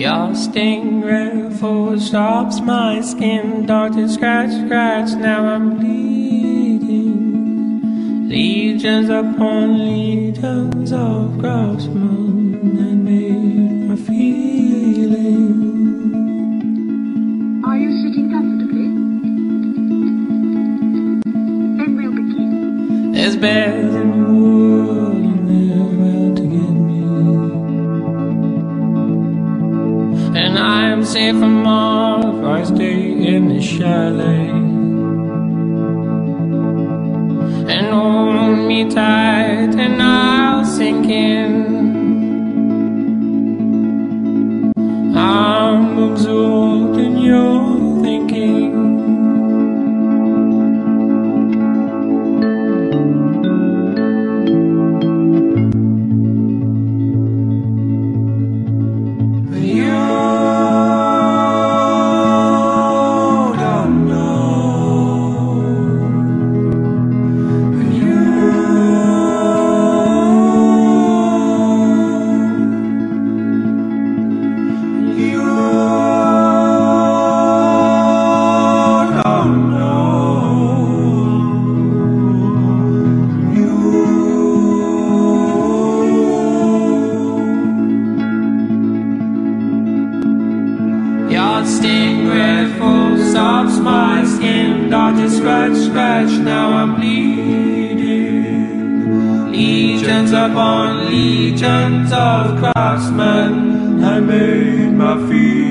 Your stingray full stops my skin. Doctor scratch, scratch, now I'm bleeding. Legions upon legions of craftsmen that made my feeling. Are you sitting comfortably? Then we'll begin. There's bears in the wood and they're out to get me. And I'm safe from all if I stay in the chalet. And hold me tight and I'll sink in. I'm absorbed in your thinking. But you don't know. But you Your stingray full stops my skin. Doctor scratch, scratch, now I'm bleeding. Legions upon legions of craftsmen had made my feet.